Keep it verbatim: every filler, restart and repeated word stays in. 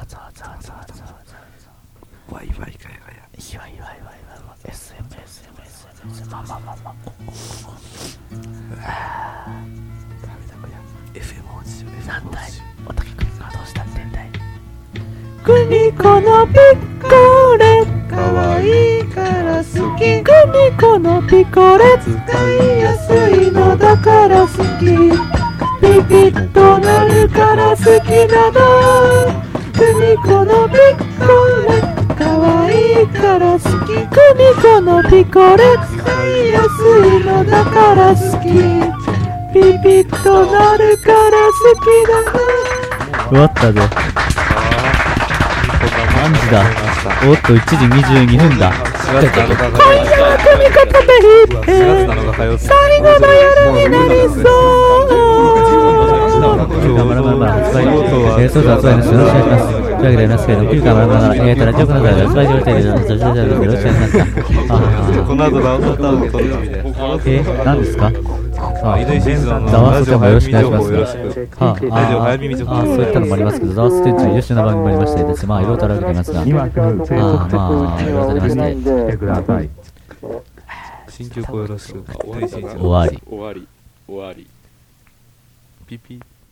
ざわざわざわざわざわワイワイガヤガヤいわいわいわいわいわ エスエムエスエムエスエムエス まあまあまあまあダメだこりゃ エフエム 音痴なんだいおたけくんがどうしたってんだい。 クニコのピコレかわいいから好き。クニコのピコレ使いやすいのだから好き。ピピッとなるから好きなの。クニコのピコレかわいいから好き。クニコのピコレ使いやすいのだから好き。ピピッとなるから好きだな。 終わったぜ。何時だ。おっといちじにじゅうにふんだ。 今夜はクニコとベイベー最後の夜になりそう。 まだまだまだ発売、えー、そうそう発売のしよろしくお願いします。というわけでありますけれども、ピルカまだまだ、えーと、ラジオコナダで発売状態でよろしくお願いします。 この後ラウンドタウンを取る意味でえー、何ですか。 あ、井上真司さんのザワステもよろしくお願いします。はあ、 ラジオ早耳情報あ、そういったのもありますけど、ザワステンチ優秀な番組もありましてですね、まあいろいろとあるわけでありますが、あまあいろいろとありまして、 新曲をよろしく。 終わり。 終わり終わりピピ